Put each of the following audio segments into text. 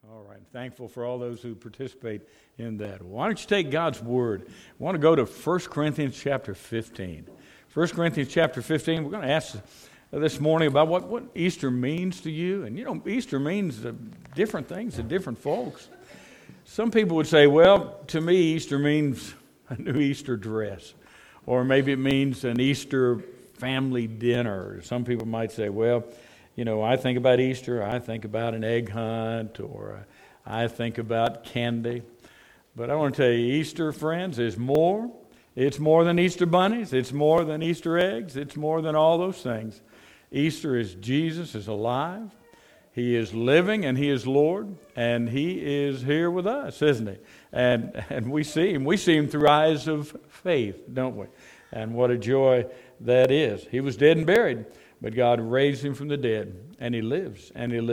All right. Thankful for all those who participate in that. Why don't you take God's Word? I want to go to 1 Corinthians chapter 15. 1 Corinthians chapter 15, we're going to ask this morning about what Easter means to you. And, you know, Easter means different things to different folks. Some people would say, well, to me, Easter means a new Easter dress. Or maybe it means an Easter family dinner. Some people might say, well, you know, I think about Easter, I think about an egg hunt, or I think about candy. But I want to tell you, Easter, friends, is more. It's more than Easter bunnies. It's more than Easter eggs. It's more than all those things. Easter is Jesus is alive. He is living and He is Lord. And He is here with us, isn't He? And we see Him. We see Him through eyes of faith, don't we? And what a joy that is. He was dead and buried, but God raised Him from the dead. And He lives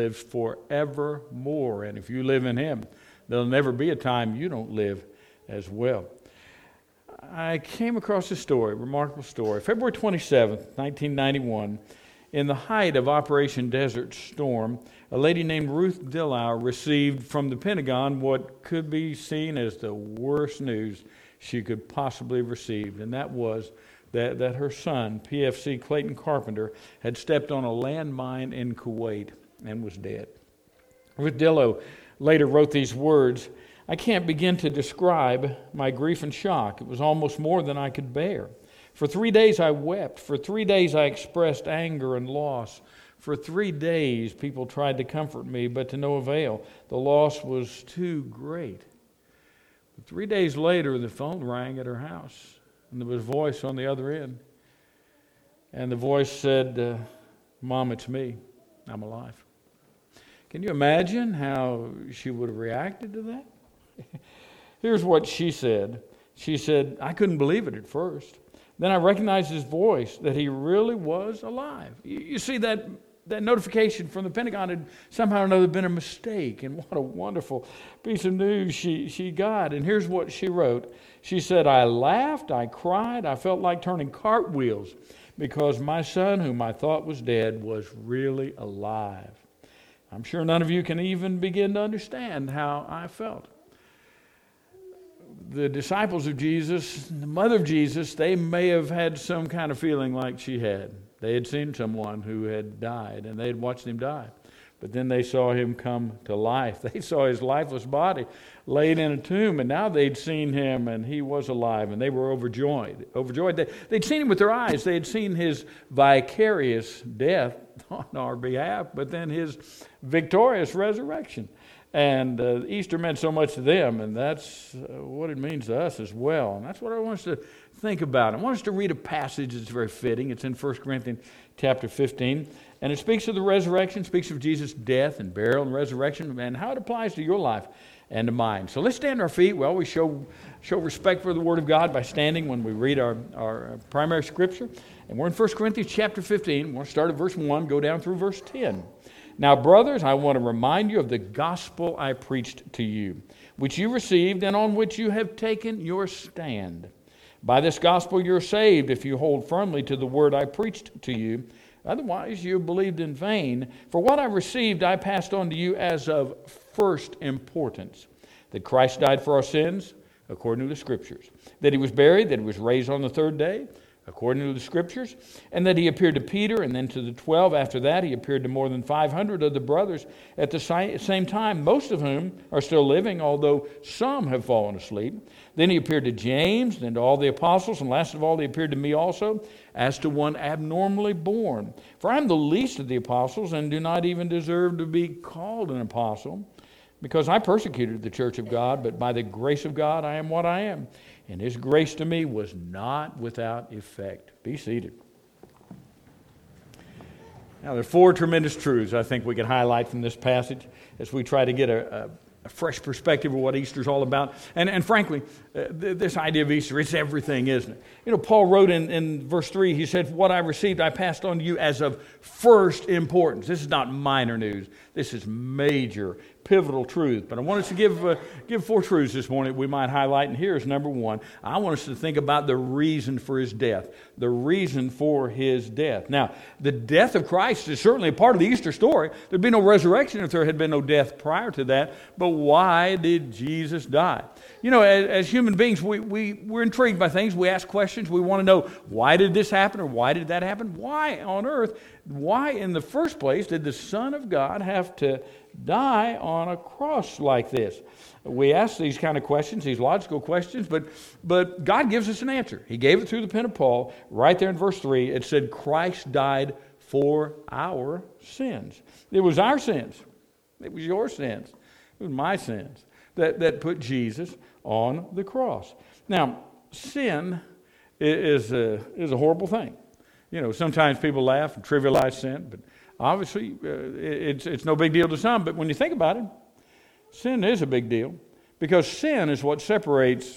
forevermore. And if you live in Him, there'll never be a time you don't live as well. I came across a story, a remarkable story. February 27th, 1991, in the height of Operation Desert Storm, a lady named Ruth Dillow received from the Pentagon what could be seen as the worst news she could possibly have received, and that was that her son, PFC Clayton Carpenter, had stepped on a landmine in Kuwait and was dead. Ruth Dillow later wrote these words, "I can't begin to describe my grief and shock. It was almost more than I could bear. For 3 days I wept. For 3 days I expressed anger and loss. For 3 days people tried to comfort me, but to no avail. The loss was too great." But 3 days later, the phone rang at her house, and there was a voice on the other end. And the voice said, "Mom, it's me. I'm alive." Can you imagine how she would have reacted to that? Here's what she said. She said, "I couldn't believe it at first. Then I recognized his voice, that he really was alive." You see, that notification from the Pentagon had somehow or another been a mistake. And what a wonderful piece of news she got. And here's what she wrote. She said, "I laughed, I cried, I felt like turning cartwheels because my son, whom I thought was dead, was really alive." I'm sure none of you can even begin to understand how I felt. The disciples of Jesus, the mother of Jesus, they may have had some kind of feeling like she had. They had seen someone who had died, and they had watched him die. But then they saw him come to life. They saw his lifeless body laid in a tomb, and now they'd seen him, and he was alive, and they were overjoyed. They'd seen him with their eyes. They had seen his vicarious death on our behalf, but then his victorious resurrection. And Easter meant so much to them, and that's what it means to us as well. And that's what I want us to think about. I want us to read a passage that's very fitting. It's in 1 Corinthians chapter 15, and it speaks of the resurrection, speaks of Jesus' death and burial and resurrection, and how it applies to your life and to mine. So let's stand to our feet. We always show respect for the Word of God by standing when we read our primary Scripture. And we're in 1 Corinthians chapter 15. We're going to start at verse 1, go down through verse 10. "Now, brothers, I want to remind you of the gospel I preached to you, which you received and on which you have taken your stand. By this gospel you're saved if you hold firmly to the word I preached to you. Otherwise you believed in vain. For what I received I passed on to you as of first importance, that Christ died for our sins according to the Scriptures, that He was buried, that He was raised on the third day according to the Scriptures, and that He appeared to Peter and then to the 12. After that He appeared to more than 500 of the brothers at the same time, most of whom are still living, although some have fallen asleep. Then He appeared to James, then to all the apostles, and last of all He appeared to me also, as to one abnormally born. For I am the least of the apostles and do not even deserve to be called an apostle, because I persecuted the church of God, but by the grace of God I am what I am. And His grace to me was not without effect." Be seated. Now, there are four tremendous truths I think we can highlight from this passage as we try to get a fresh perspective of what Easter's all about. And frankly, this idea of Easter, it's everything, isn't it? You know, Paul wrote in verse 3, he said, "What I received I passed on to you as of first importance." This is not minor news. This is major, pivotal truth. But I want us to give 4 truths this morning that we might highlight. And here's number 1. I want us to think about the reason for his death. The reason for his death. Now, the death of Christ is certainly a part of the Easter story. There'd be no resurrection if there had been no death prior to that. But why did Jesus die? You know, as human beings, we're intrigued by things. We ask questions. We want to know, why did this happen or why did that happen? Why on earth, why in the first place did the Son of God have to die on a cross like this? We ask these kind of questions, these logical questions, but God gives us an answer. He gave it through the pen of Paul. Right there in verse 3, it said, Christ died for our sins. It was our sins. It was your sins. It was my sins that put Jesus on the cross. Now, sin is a horrible thing. You know, sometimes people laugh and trivialize sin, but obviously it's no big deal to some. But when you think about it, sin is a big deal, because sin is what separates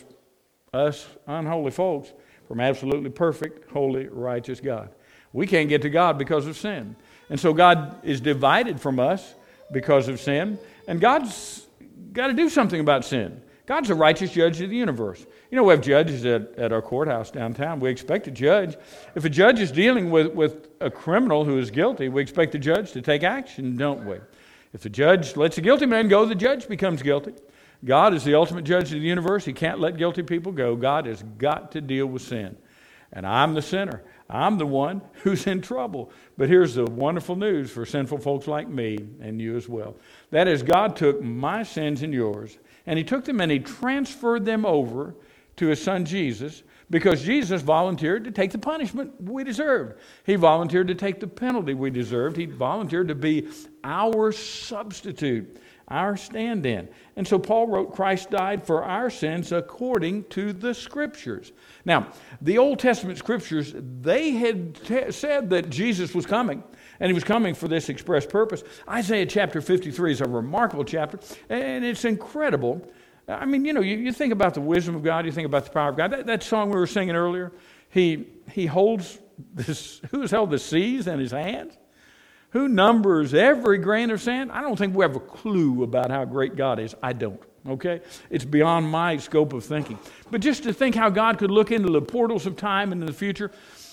us unholy folks from absolutely perfect, holy, righteous God. We can't get to God because of sin. And so God is divided from us because of sin, and God's got to do something about sin. God's a righteous judge of the universe. You know, we have judges at our courthouse downtown. We expect a judge. If a judge is dealing with a criminal who is guilty, we expect the judge to take action, don't we? If the judge lets a guilty man go, the judge becomes guilty. God is the ultimate judge of the universe. He can't let guilty people go. God has got to deal with sin. And I'm the sinner. I'm the one who's in trouble. But here's the wonderful news for sinful folks like me and you as well. That is, God took my sins and yours, and he took them and he transferred them over to his son Jesus, because Jesus volunteered to take the punishment we deserved. He volunteered to take the penalty we deserved. He volunteered to be our substitute, our stand-in. And so Paul wrote, Christ died for our sins according to the Scriptures. Now, the Old Testament Scriptures, they had said that Jesus was coming, and he was coming for this express purpose. Isaiah chapter 53 is a remarkable chapter, and it's incredible. I mean, you know, you think about the wisdom of God, you think about the power of God. That song we were singing earlier, he holds this, who has held the seas in his hands? Who numbers every grain of sand? I don't think we have a clue about how great God is. I don't, okay? It's beyond my scope of thinking. But just to think how God could look into the portals of time and in the future,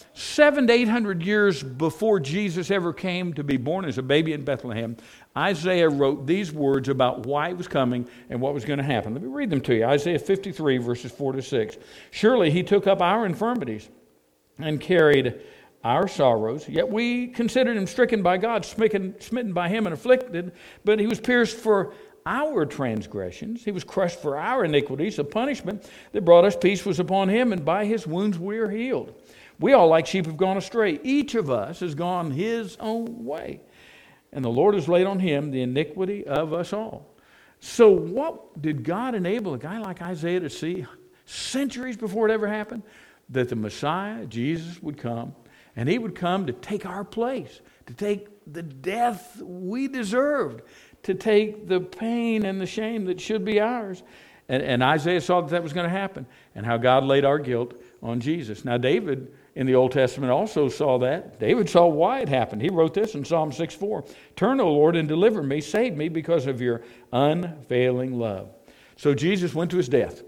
700 to 800 years before Jesus ever came to be born as a baby in Bethlehem, Isaiah wrote these words about why he was coming and what was going to happen. Let me read them to you. Isaiah 53, verses 4 to 6. Surely he took up our infirmities and carried our sorrows, yet we considered him stricken by God, smitten by him and afflicted, but he was pierced for our transgressions. He was crushed for our iniquities. The punishment that brought us peace was upon him, and by his wounds we are healed. We all like sheep have gone astray. Each of us has gone his own way, and the Lord has laid on him the iniquity of us all. So what did God enable a guy like Isaiah to see centuries before it ever happened? That the Messiah, Jesus, would come, and he would come to take our place, to take the death we deserved, to take the pain and the shame that should be ours. And Isaiah saw that was going to happen, and how God laid our guilt on Jesus. Now, David in the Old Testament also saw that. David saw why it happened. He wrote this in Psalm 6:4. Turn, O Lord, and deliver me. Save me because of your unfailing love. So Jesus went to his death,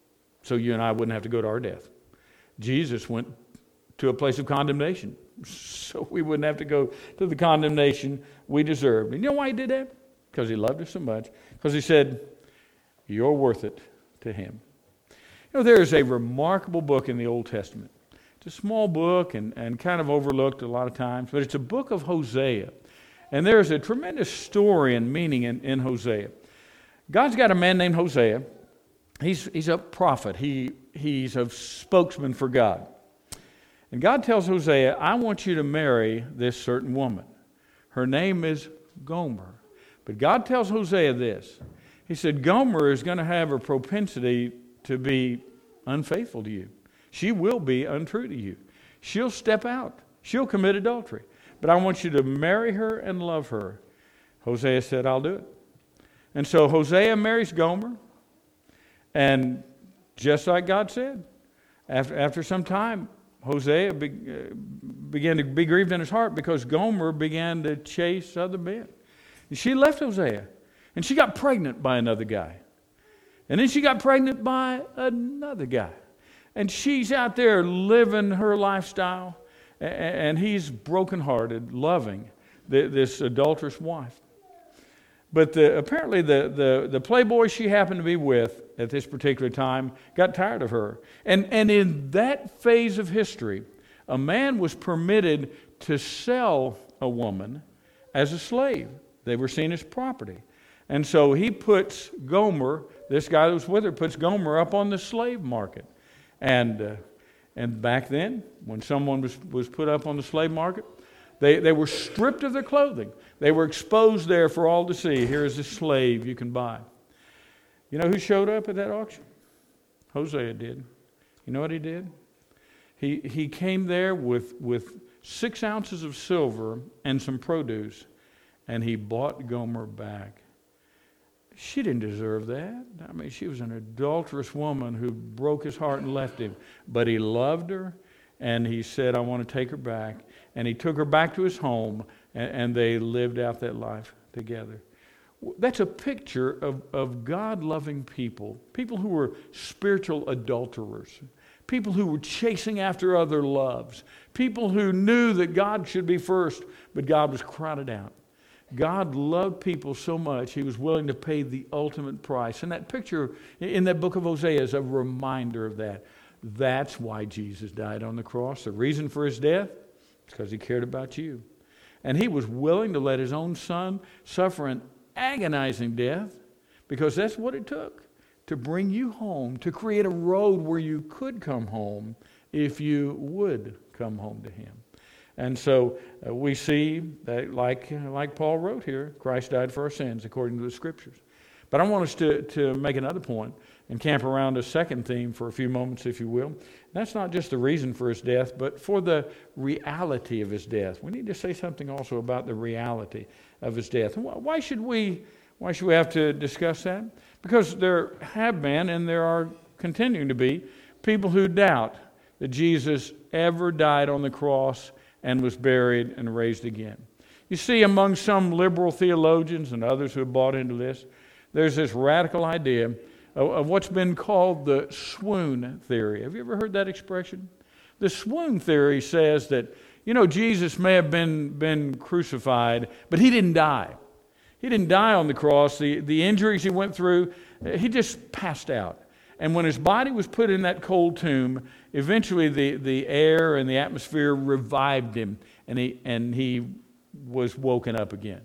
so you and I wouldn't have to go to our death. Jesus went to a place of condemnation, so we wouldn't have to go to the condemnation we deserved. And you know why he did that? Because he loved us so much. Because he said, you're worth it to him. You know, there is a remarkable book in the Old Testament. It's a small book and kind of overlooked a lot of times, but it's a book of Hosea. And there's a tremendous story and meaning in Hosea. God's got a man named Hosea. He's a prophet. He's a spokesman for God. And God tells Hosea, I want you to marry this certain woman. Her name is Gomer. But God tells Hosea this. He said, Gomer is going to have a propensity to be unfaithful to you. She will be untrue to you. She'll step out. She'll commit adultery. But I want you to marry her and love her. Hosea said, I'll do it. And so Hosea marries Gomer. And just like God said, after some time, Hosea began to be grieved in his heart because Gomer began to chase other men. And she left Hosea. And she got pregnant by another guy. And then she got pregnant by another guy. And she's out there living her lifestyle, and he's brokenhearted, loving this adulterous wife. But apparently the playboy she happened to be with at this particular time got tired of her. And in that phase of history, a man was permitted to sell a woman as a slave. They were seen as property. And so he puts Gomer, this guy that was with her, puts Gomer up on the slave market. And back then, when someone was put up on the slave market, they were stripped of their clothing. They were exposed there for all to see. Here is a slave you can buy. You know who showed up at that auction? Hosea did. You know what he did? He came there with 6 ounces of silver and some produce, and he bought Gomer back. She didn't deserve that. I mean, she was an adulterous woman who broke his heart and left him. But he loved her, and he said, I want to take her back. And he took her back to his home, and they lived out that life together. That's a picture of God-loving people who were spiritual adulterers, people who were chasing after other loves, people who knew that God should be first, but God was crowded out. God loved people so much, he was willing to pay the ultimate price. And that picture in that book of Hosea is a reminder of that. That's why Jesus died on the cross. The reason for his death is because he cared about you. And he was willing to let his own son suffer an agonizing death because that's what it took to bring you home, to create a road where you could come home if you would come home to him. And so we see that, like Paul wrote here, Christ died for our sins according to the Scriptures. But I want us to make another point and camp around a second theme for a few moments, if you will. And that's not just the reason for his death, but for the reality of his death. We need to say something also about the reality of his death. Why should we have to discuss that? Because there have been, and there are continuing to be, people who doubt that Jesus ever died on the cross and was buried and raised again. You see, among some liberal theologians and others who have bought into this, there's this radical idea of what's been called the swoon theory. Have you ever heard that expression? The swoon theory says that, Jesus may have been crucified, but he didn't die. He didn't die on the cross. The injuries he went through, he just passed out. And when his body was put in that cold tomb, eventually the air and the atmosphere revived him, and he was woken up again.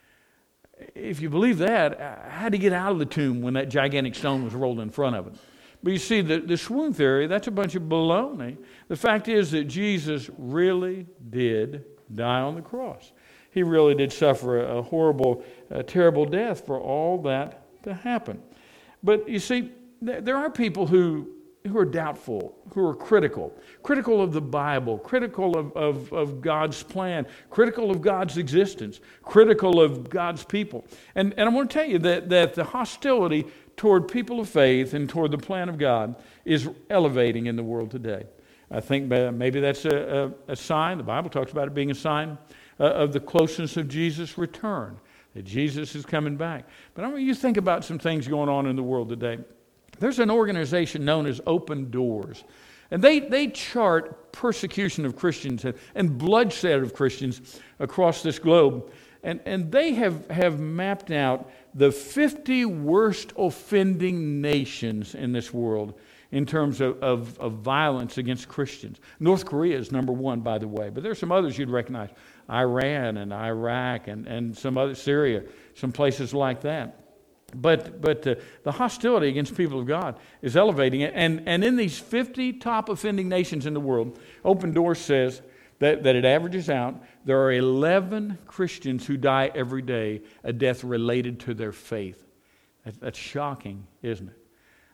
If you believe that, how did he get out of the tomb when that gigantic stone was rolled in front of him? But you see, the swoon theory, that's a bunch of baloney. The fact is that Jesus really did die on the cross. He really did suffer a horrible, terrible death for all that to happen. But you see, there are people who are doubtful, who are critical of the Bible, critical of God's plan, critical of God's existence, critical of God's people. And I want to tell you that the hostility toward people of faith and toward the plan of God is elevating in the world today. I think maybe that's a sign. The Bible talks about it being a sign of the closeness of Jesus' return, that Jesus is coming back. But I want you to think about some things going on in the world today. There's an organization known as Open Doors, and they chart persecution of Christians and bloodshed of Christians across this globe, and they have mapped out the 50 worst offending nations in this world in terms of violence against Christians. North Korea is number one, by the way, but there's some others you'd recognize. Iran and Iraq and some other, Syria, some places like that. But the hostility against people of God is elevating it. And in these 50 top offending nations in the world, Open Doors says that it averages out, there are 11 Christians who die every day, a death related to their faith. That's shocking, isn't it?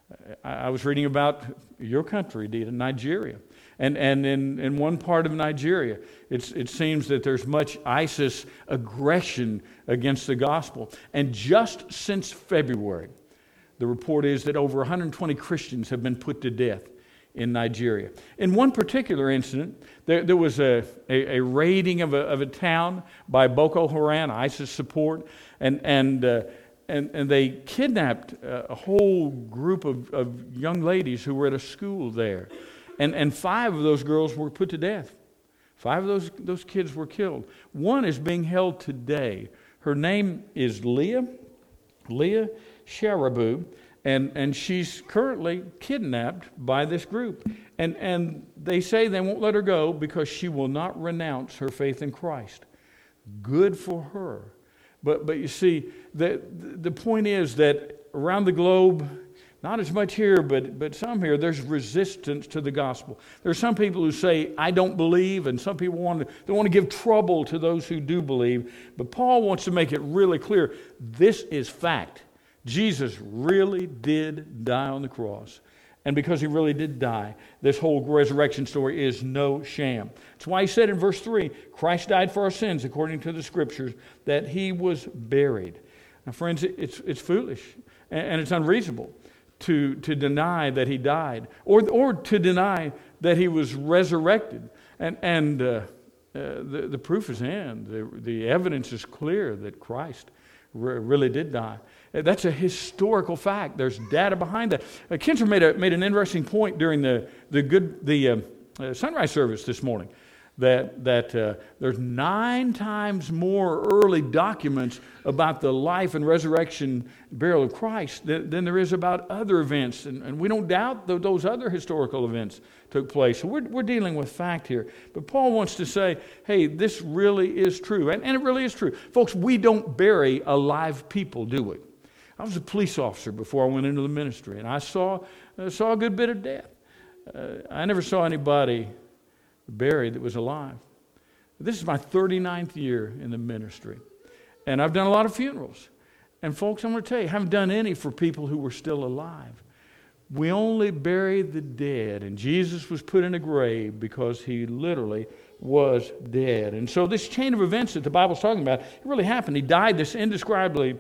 I was reading about your country, Dita, Nigeria. And in one part of Nigeria, it seems that there's much ISIS aggression against the gospel. And just since February, the report is that over 120 Christians have been put to death in Nigeria. In one particular incident, there was a raiding of a town by Boko Haram, ISIS support, and and they kidnapped a whole group of young ladies who were at a school there. And 5 of those girls were put to death. 5 of those kids were killed. One is being held today. Her name is Leah Sharabu, and she's currently kidnapped by this group. And they say they won't let her go because she will not renounce her faith in Christ. Good for her. But you see, the point is that around the globe, not as much here, but some here, there's resistance to the gospel. There are some people who say, I don't believe, and some people want to give trouble to those who do believe. But Paul wants to make it really clear, this is fact. Jesus really did die on the cross. And because he really did die, this whole resurrection story is no sham. That's why he said in verse 3, Christ died for our sins according to the Scriptures, that he was buried. Now, friends, it's foolish and it's unreasonable to deny that he died or to deny that he was resurrected. And the proof is in. The evidence is clear that Christ really did die. That's a historical fact. There's data behind that. Kinzer made an interesting point during the sunrise service this morning, that there's 9 times more early documents about the life and resurrection, burial of Christ than there is about other events, and we don't doubt that those other historical events took place. So we're dealing with fact here. But Paul wants to say, hey, this really is true, and it really is true. Folks, we don't bury alive people, do we? I was a police officer before I went into the ministry, and I saw a good bit of death. I never saw anybody buried that was alive. This is my 39th year in the ministry, and I've done a lot of funerals. And folks, I'm going to tell you, I haven't done any for people who were still alive. We only bury the dead, and Jesus was put in a grave because he literally was dead. And so this chain of events that the Bible's talking about, it really happened. He died this indescribably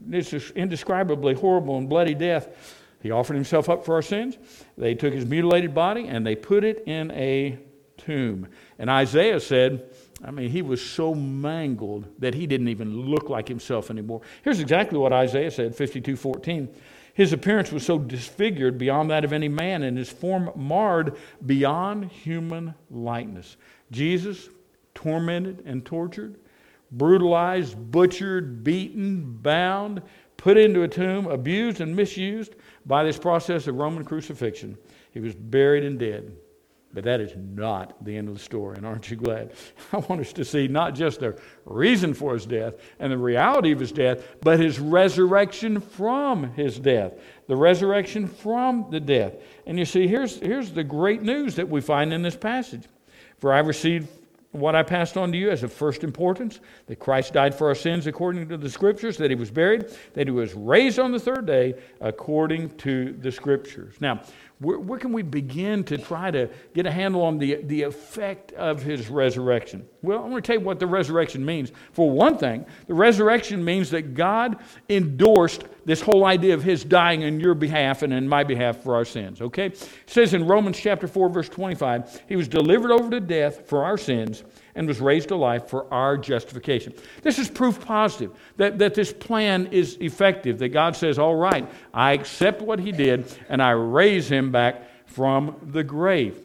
horrible and bloody death. He offered himself up for our sins. They took his mutilated body and they put it in a tomb. And Isaiah said, he was so mangled that he didn't even look like himself anymore. Here's exactly what Isaiah said, 52:14. His appearance was so disfigured beyond that of any man, and his form marred beyond human likeness. Jesus, tormented and tortured, brutalized, butchered, beaten, bound, put into a tomb, abused and misused by this process of Roman crucifixion. He was buried and dead. But that is not the end of the story, and aren't you glad? I want us to see not just the reason for his death and the reality of his death, but his resurrection from his death. The resurrection from the death. And you see, here's the great news that we find in this passage. For I received what I passed on to you as of first importance, that Christ died for our sins according to the Scriptures, that he was buried, that he was raised on the 3rd day according to the Scriptures. Now, where can we begin to try to get a handle on the effect of his resurrection? Well, I'm going to tell you what the resurrection means. For one thing, the resurrection means that God endorsed this whole idea of his dying on your behalf and in my behalf for our sins, okay? It says in Romans chapter 4, verse 25, he was delivered over to death for our sins and was raised to life for our justification. This is proof positive that this plan is effective, that God says, all right, I accept what he did and I raise him back from the grave.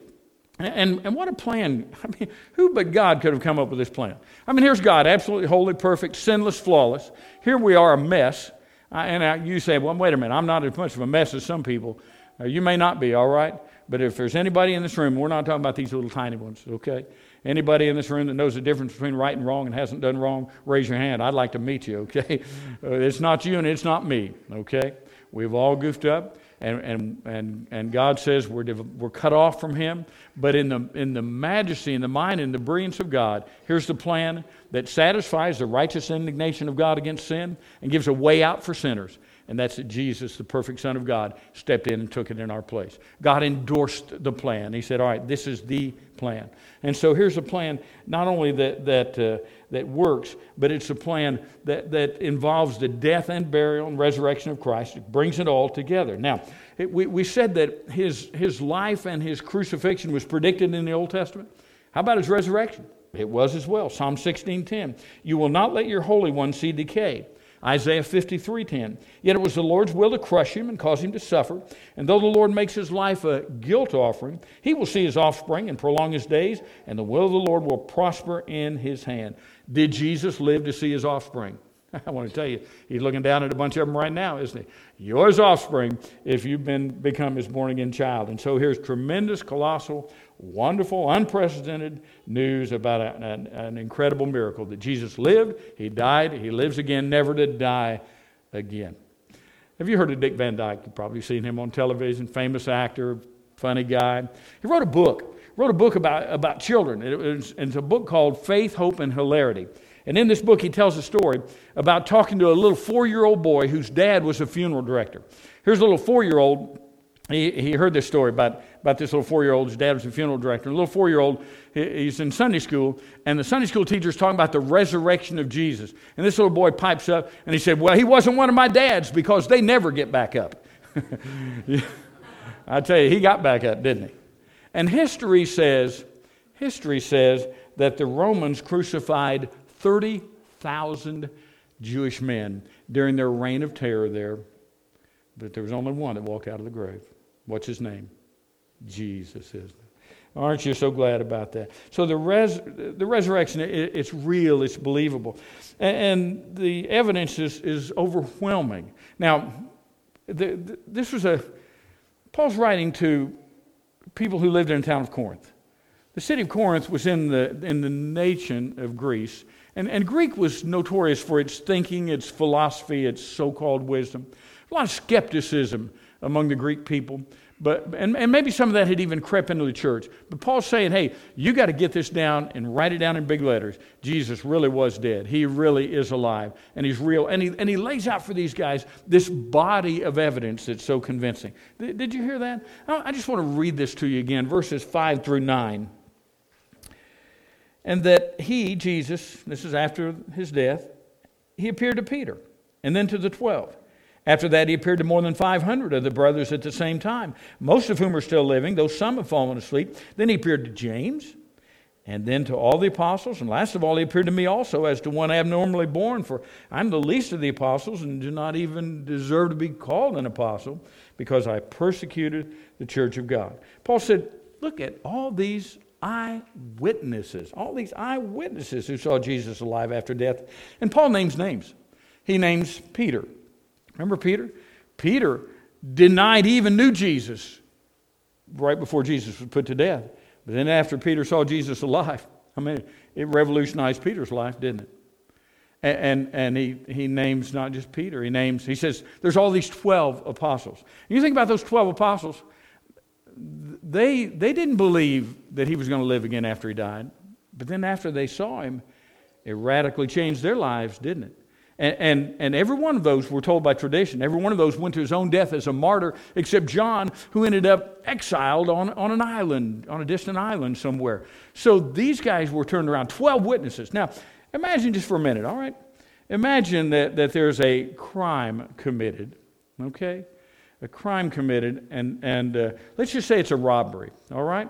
And what a plan. Who but God could have come up with this plan? Here's God, absolutely holy, perfect, sinless, flawless. Here we are, a mess. And you say, well, wait a minute, I'm not as much of a mess as some people. You may not be, all right? But if there's anybody in this room, we're not talking about these little tiny ones, okay? Anybody in this room that knows the difference between right and wrong and hasn't done wrong, raise your hand. I'd like to meet you, okay? It's not you and it's not me, okay? We've all goofed up, and God says we're cut off from him. But in the majesty and the mind and the brilliance of God, here's the plan that satisfies the righteous indignation of God against sin and gives a way out for sinners. And that's that Jesus, the perfect Son of God, stepped in and took it in our place. God endorsed the plan. He said, all right, this is the plan. And so here's a plan not only that works, but it's a plan that involves the death and burial and resurrection of Christ. It brings it all together. Now, we said that his life and his crucifixion was predicted in the Old Testament. How about his resurrection? It was as well. Psalm 16:10. You will not let your Holy One see decay. Isaiah 53:10. Yet it was the Lord's will to crush him and cause him to suffer. And though the Lord makes his life a guilt offering, he will see his offspring and prolong his days, and the will of the Lord will prosper in his hand. Did Jesus live to see his offspring? I want to tell you, he's looking down at a bunch of them right now, isn't he? You're his offspring if you've become his born-again child. And so here's tremendous, colossal, wonderful, unprecedented news about an incredible miracle that Jesus lived, he died, he lives again, never to die again. Have you heard of Dick Van Dyke? You've probably seen him on television, famous actor, funny guy. He wrote a book about children. It's a book called Faith, Hope, and Hilarity. And in this book, he tells a story about talking to a little 4-year-old boy whose dad was a funeral director. Here's a little 4-year-old. He heard this story about this little 4-year-old. His dad was a funeral director. A little 4-year-old, he's in Sunday school, and the Sunday school teacher's talking about the resurrection of Jesus. And this little boy pipes up, and he said, well, he wasn't one of my dads because they never get back up. I tell you, he got back up, didn't he? And history says that the Romans crucified 30,000 Jewish men during their reign of terror there. But there was only one that walked out of the grave. What's his name? Jesus, isn't it? Aren't you so glad about that? So the resurrection, it's real, it's believable. And the evidence is overwhelming. Now, Paul's writing to people who lived in the town of Corinth. The city of Corinth was in the nation of Greece. And Greek was notorious for its thinking, its philosophy, its so-called wisdom. A lot of skepticism among the Greek people. And maybe some of that had even crept into the church. But Paul's saying, hey, you got to get this down and write it down in big letters. Jesus really was dead. He really is alive. And he's real. And he lays out for these guys this body of evidence that's so convincing. Did you hear that? I just want to read this to you again, verses 5 through 9. And that he, Jesus, this is after his death, he appeared to Peter and then to the 12. After that, he appeared to more than 500 of the brothers at the same time, most of whom are still living, though some have fallen asleep. Then he appeared to James, and then to all the apostles. And last of all, he appeared to me also as to one abnormally born, for I'm the least of the apostles and do not even deserve to be called an apostle because I persecuted the church of God. Paul said, look at all these eyewitnesses who saw Jesus alive after death. And Paul names names. He names Peter. Remember Peter? Peter denied he even knew Jesus right before Jesus was put to death. But then after Peter saw Jesus alive, it revolutionized Peter's life, didn't it? And he names not just Peter. He says there's all these 12 apostles. And you think about those 12 apostles, they didn't believe that he was going to live again after he died. But then after they saw him, it radically changed their lives, didn't it? And every one of those, we're told by tradition, every one of those went to his own death as a martyr, except John, who ended up exiled on an island, on a distant island somewhere. So these guys were turned around, 12 witnesses. Now, imagine just for a minute, all right? Imagine that there's a crime committed, okay? A crime committed, and let's just say it's a robbery, all right?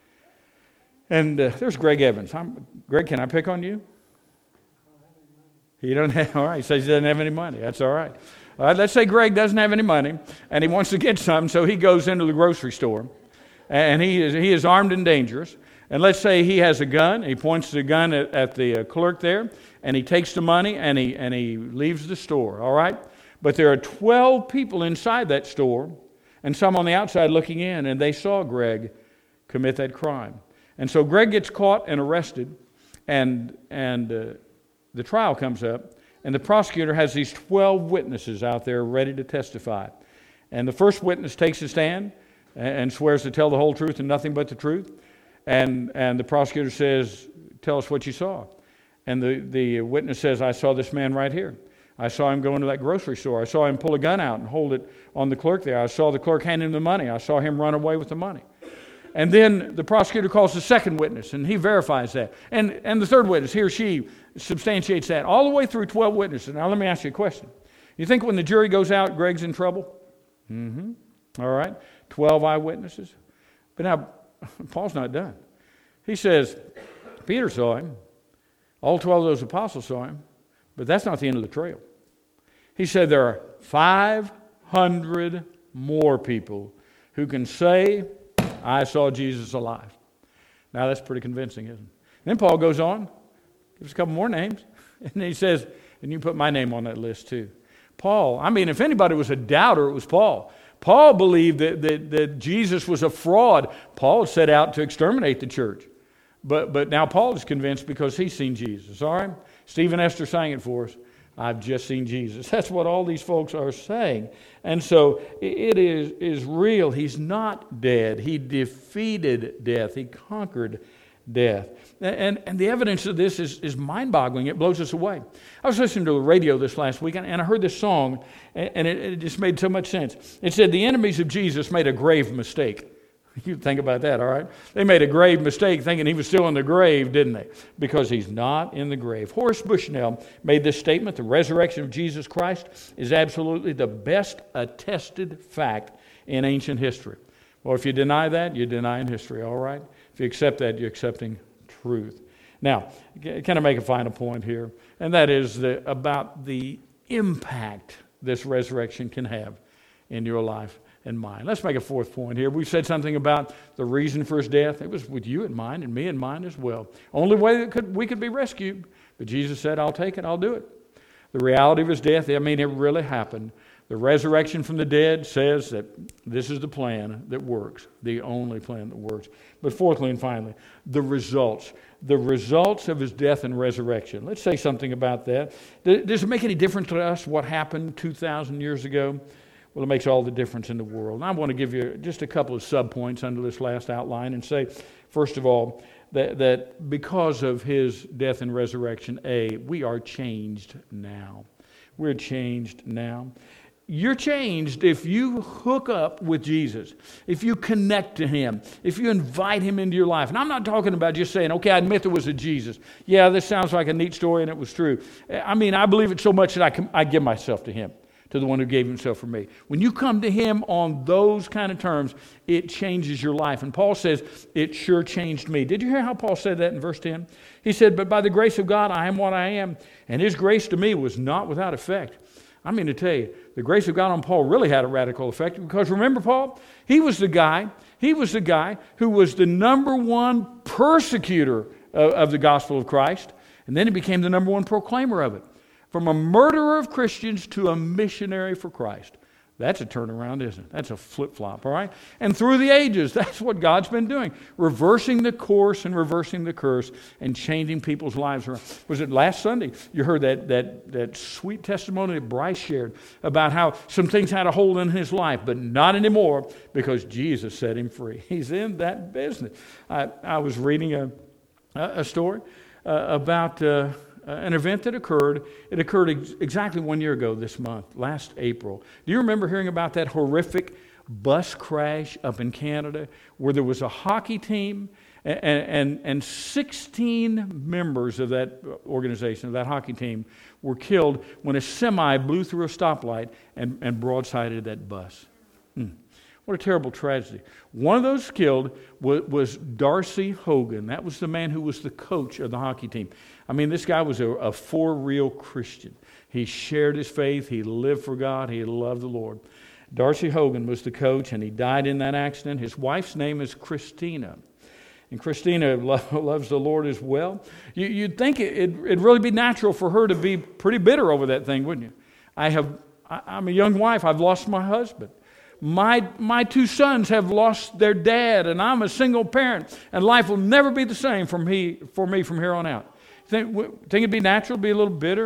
And there's Greg Evans. Greg, can I pick on you? He doesn't have, all right, he says he doesn't have any money. That's all right. All right, let's say Greg doesn't have any money, and he wants to get some, so he goes into the grocery store, and he is armed and dangerous. And let's say he has a gun. He points the gun at the clerk there, and he takes the money, and he leaves the store, all right? But there are 12 people inside that store, and some on the outside looking in, and they saw Greg commit that crime. And so Greg gets caught and arrested, and the trial comes up, and the prosecutor has these 12 witnesses out there ready to testify. And the first witness takes a stand and swears to tell the whole truth and nothing but the truth. And the prosecutor says, tell us what you saw. And the witness says, I saw this man right here. I saw him go into that grocery store. I saw him pull a gun out and hold it on the clerk there. I saw the clerk hand him the money. I saw him run away with the money. And then the prosecutor calls the second witness, and he verifies that. And the third witness, he or she, substantiates that. All the way through 12 witnesses. Now let me ask you a question. You think when the jury goes out, Greg's in trouble? Mm-hmm. All right. 12 eyewitnesses. But now, Paul's not done. He says, Peter saw him. All 12 of those apostles saw him. But that's not the end of the trail. He said there are 500 more people who can say, I saw Jesus alive. Now that's pretty convincing, isn't it? Then Paul goes on, gives a couple more names, and he says, and you put my name on that list too. Paul, I mean, if anybody was a doubter, it was Paul. Paul believed that Jesus was a fraud. Paul set out to exterminate the church. But now Paul is convinced because he's seen Jesus, all right? Stephen Esther sang it for us. I've just seen Jesus. That's what all these folks are saying. And so it is real. He's not dead. He defeated death. He conquered death. And the evidence of this is mind-boggling. It blows us away. I was listening to the radio this last week, and I heard this song, and it just made so much sense. It said, the enemies of Jesus made a grave mistake. You think about that, all right? They made a grave mistake thinking he was still in the grave, didn't they? Because he's not in the grave. Horace Bushnell made this statement, the resurrection of Jesus Christ is absolutely the best attested fact in ancient history. Well, if you deny that, you're denying history, all right? If you accept that, you're accepting truth. Now, can I make a final point here? And that is about the impact this resurrection can have in your life and mine. Let's make a fourth point here. We've said something about the reason for his death. It was with you in mind and me in mind as well. Only way that we could be rescued. But Jesus said, I'll take it, I'll do it. The reality of his death, I mean, it really happened. The resurrection from the dead says that this is the plan that works, the only plan that works. But fourthly and finally, the results of his death and resurrection. Let's say something about that. Does it make any difference to us what happened 2,000 years ago? Well, it makes all the difference in the world. And I want to give you just a couple of subpoints under this last outline and say, first of all, that because of his death and resurrection, we are changed now. We're changed now. You're changed if you hook up with Jesus, if you connect to him, if you invite him into your life. And I'm not talking about just saying, okay, I admit there was a Jesus. Yeah, this sounds like a neat story and it was true. I mean, I believe it so much that I give myself to him, to the one who gave himself for me. When you come to him on those kind of terms, it changes your life. And Paul says, it sure changed me. Did you hear how Paul said that in verse 10? He said, but by the grace of God, I am what I am. And his grace to me was not without effect. I mean to tell you, the grace of God on Paul really had a radical effect, because remember Paul? He was the guy who was the number one persecutor of the gospel of Christ, and then he became the number one proclaimer of it. From a murderer of Christians to a missionary for Christ. That's a turnaround, isn't it? That's a flip-flop, all right? And through the ages, that's what God's been doing. Reversing the course and reversing the curse and changing people's lives around. Was it last Sunday? You heard that sweet testimony that Bryce shared about how some things had a hold in his life, but not anymore because Jesus set him free. He's in that business. I was reading a story about an event that occurred. It occurred exactly 1 year ago this month, last April. Do you remember hearing about that horrific bus crash up in Canada where there was a hockey team and 16 members of that organization, of that hockey team, were killed when a semi blew through a stoplight and broadsided that bus? What a terrible tragedy. One of those killed was Darcy Hogan. That was the man who was the coach of the hockey team. I mean, this guy was a for-real Christian. He shared his faith. He lived for God. He loved the Lord. Darcy Hogan was the coach, and he died in that accident. His wife's name is Christina. And Christina loves the Lord as well. You'd think it'd really be natural for her to be pretty bitter over that thing, wouldn't you? I'm a young wife. I've lost my husband. My two sons have lost their dad, and I'm a single parent, and life will never be the same for me from here on out. Think it'd be natural to be a little bitter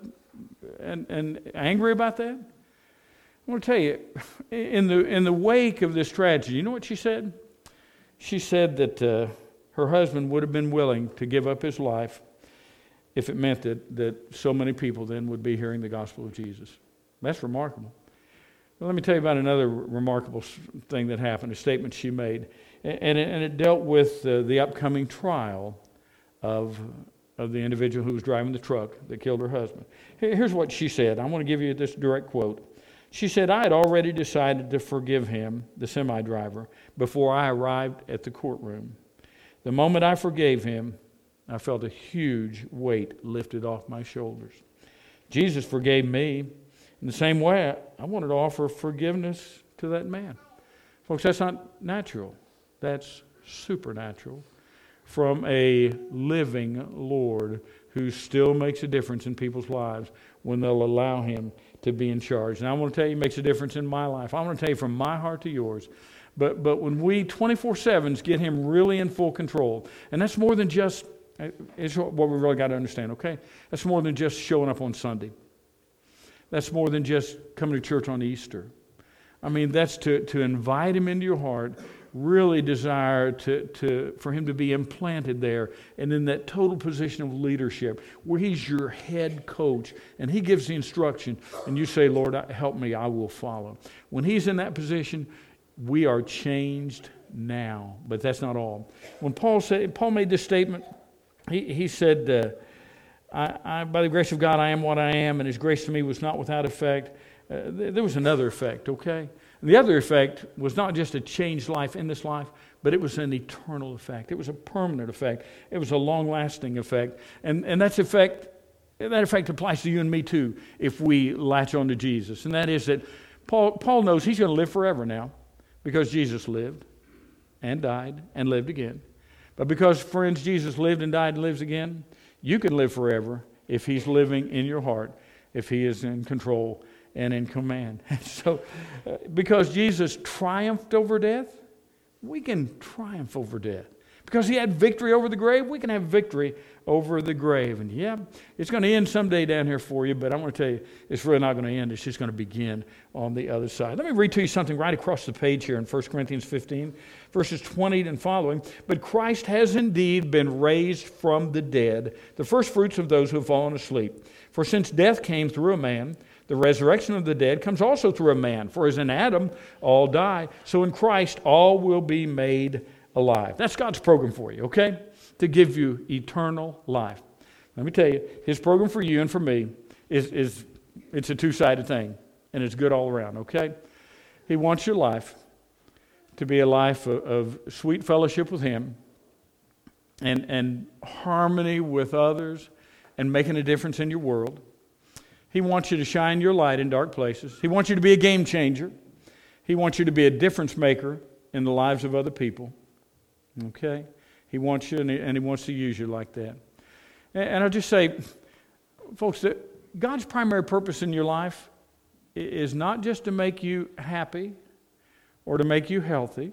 and angry about that? I want to tell you, in the wake of this tragedy, you know what she said? She said that her husband would have been willing to give up his life if it meant that so many people then would be hearing the gospel of Jesus. That's remarkable. Well, let me tell you about another remarkable thing that happened, a statement she made. And it dealt with the upcoming trial of the individual who was driving the truck that killed her husband. Here's what she said. I want to give you this direct quote. She said, I had already decided to forgive him, the semi-driver, before I arrived at the courtroom. The moment I forgave him, I felt a huge weight lifted off my shoulders. Jesus forgave me, In the same way, I wanted to offer forgiveness to that man. Folks, that's not natural. That's supernatural from a living Lord who still makes a difference in people's lives when they'll allow Him to be in charge. And I want to tell you, He makes a difference in my life. I want to tell you from my heart to yours. But when we 24/7 get Him really in full control, and that's more than just, it's what we really got to understand, okay? That's more than just showing up on Sunday. That's more than just coming to church on Easter. I mean, that's to invite Him into your heart, really desire for Him to be implanted there and in that total position of leadership where He's your head coach and He gives the instruction and you say, Lord, help me, I will follow. When He's in that position, we are changed now. But that's not all. When Paul made this statement, he said, I, by the grace of God, I am what I am, and His grace to me was not without effect. There was another effect, okay? And the other effect was not just a changed life in this life, but it was an eternal effect. It was a permanent effect. It was a long-lasting effect. And that effect applies to you and me too if we latch on to Jesus. And that is that Paul knows he's going to live forever now because Jesus lived and died and lived again. But because, friends, Jesus lived and died and lives again, you can live forever if He's living in your heart, if He is in control and in command. So, because Jesus triumphed over death, we can triumph over death. Because He had victory over the grave, we can have victory over the grave. And yeah, it's going to end someday down here for you, but I'm going to tell you, it's really not going to end. It's just going to begin on the other side. Let me read to you something right across the page here in 1 Corinthians 15, verses 20 and following. But Christ has indeed been raised from the dead, the first fruits of those who have fallen asleep. For since death came through a man, the resurrection of the dead comes also through a man. For as in Adam all die, so in Christ all will be made alive. That's God's program for you, okay? To give you eternal life. Let me tell you, His program for you and for me is it's a two-sided thing, and it's good all around, okay? He wants your life to be a life of sweet fellowship with Him and harmony with others and making a difference in your world. He wants you to shine your light in dark places. He wants you to be a game changer. He wants you to be a difference maker in the lives of other people. Okay? He wants you, and He wants to use you like that. And I'll just say, folks, that God's primary purpose in your life is not just to make you happy or to make you healthy.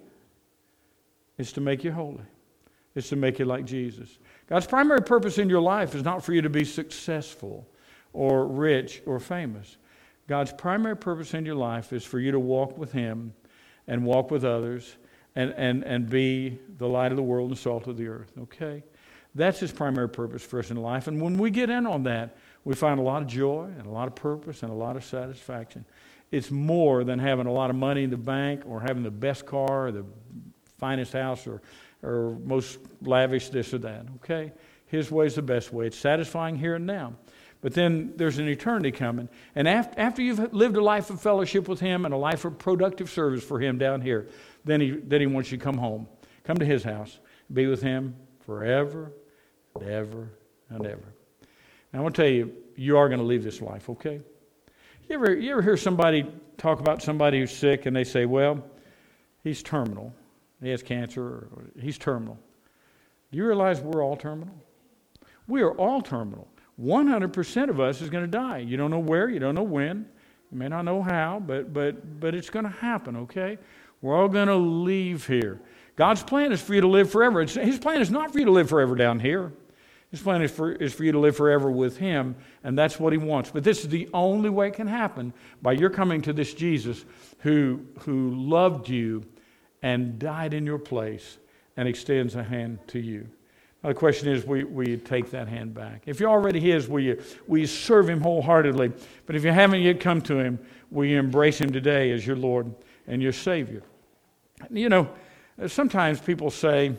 It's to make you holy. It's to make you like Jesus. God's primary purpose in your life is not for you to be successful or rich or famous. God's primary purpose in your life is for you to walk with Him and walk with others and be the light of the world and salt of the earth, okay? That's His primary purpose for us in life. And when we get in on that, we find a lot of joy and a lot of purpose and a lot of satisfaction. It's more than having a lot of money in the bank or having the best car or the finest house or most lavish this or that, okay? His way is the best way. It's satisfying here and now. But then there's an eternity coming. And after you've lived a life of fellowship with Him and a life of productive service for Him down here, then he wants you to come home. Come to His house. Be with Him forever and ever and ever. And I want to tell you, you are going to leave this life, okay? You ever hear somebody talk about somebody who's sick and they say, well, he's terminal. He has cancer or he's terminal. Do you realize we're all terminal? We are all terminal. 100% of us is going to die. You don't know where, you don't know when, you may not know how, but it's going to happen, okay? We're all going to leave here. God's plan is for you to live forever. His plan is not for you to live forever down here. His plan is for you to live forever with Him, and that's what He wants. But this is the only way it can happen, by your coming to this Jesus who loved you and died in your place and extends a hand to you. Now the question is, will you take that hand back? If you're already His, will you serve Him wholeheartedly? But if you haven't yet come to Him, will you embrace Him today as your Lord and your Savior? You know, sometimes people say,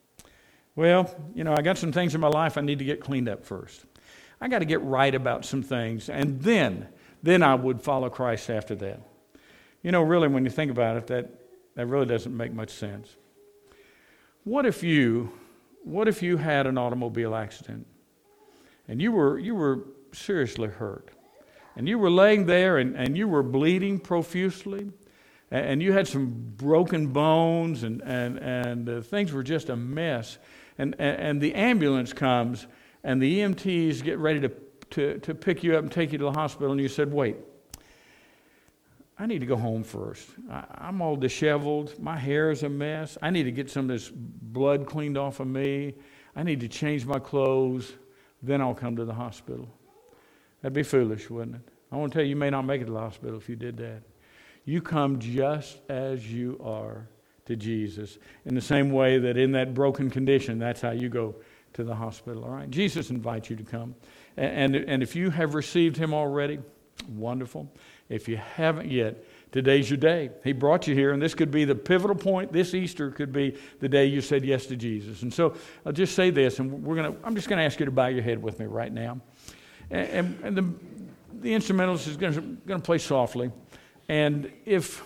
well, you know, I got some things in my life I need to get cleaned up first. I got to get right about some things, and then I would follow Christ after that. You know, really, when you think about it, that really doesn't make much sense. What if you had an automobile accident and you were seriously hurt, and you were laying there and you were bleeding profusely, and you had some broken bones, and things were just a mess, and the ambulance comes, and the EMTs get ready to pick you up and take you to the hospital, and you said, wait, I need to go home first. I'm all disheveled. My hair is a mess. I need to get some of this blood cleaned off of me. I need to change my clothes. Then I'll come to the hospital. That'd be foolish, wouldn't it? I want to tell you, you may not make it to the hospital if you did that. You come just as you are to Jesus. In the same way that in that broken condition, that's how you go to the hospital. All right? Jesus invites you to come. And if you have received him already, wonderful. If you haven't yet, today's your day. He brought you here, and this could be the pivotal point. This Easter could be the day you said yes to Jesus. And so I'll just say this, and I'm just going to ask you to bow your head with me right now. And the instrumentalist is going to play softly. And if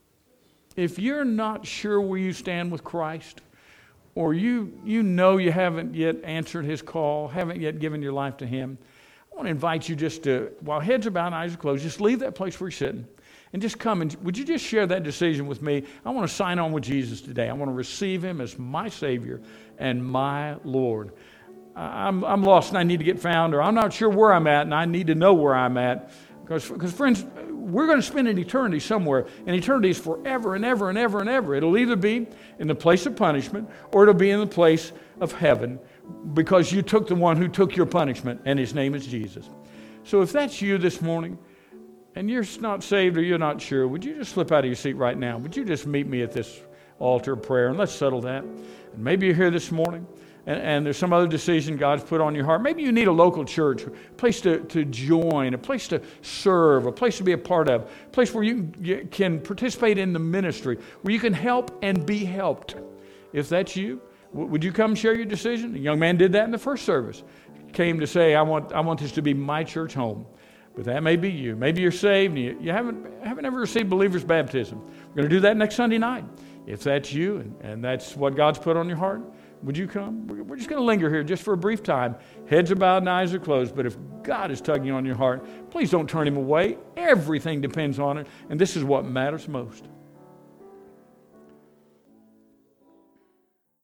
you're not sure where you stand with Christ, or you know you haven't yet answered his call, haven't yet given your life to him, I want to invite you just to, while heads are bowed and eyes are closed, just leave that place where you're sitting and just come. And would you just share that decision with me? I want to sign on with Jesus today. I want to receive him as my Savior and my Lord. I'm lost and I need to get found, or I'm not sure where I'm at and I need to know where I'm at. Because friends, we're going to spend an eternity somewhere, and eternity is forever and ever and ever and ever. It'll either be in the place of punishment or it'll be in the place of heaven, because you took the one who took your punishment, and his name is Jesus. So if that's you this morning, and you're not saved or you're not sure, would you just slip out of your seat right now? Would you just meet me at this altar of prayer, and let's settle that. And maybe you're here this morning, and there's some other decision God's put on your heart. Maybe you need a local church, a place to join, a place to serve, a place to be a part of, a place where you can participate in the ministry, where you can help and be helped. If that's you, would you come share your decision? A young man did that in the first service. Came to say, I want this to be my church home. But that may be you. Maybe you're saved and you haven't ever received believer's baptism. We're going to do that next Sunday night. If that's you and that's what God's put on your heart, would you come? We're just going to linger here just for a brief time. Heads are bowed and eyes are closed. But if God is tugging on your heart, please don't turn him away. Everything depends on it. And this is what matters most.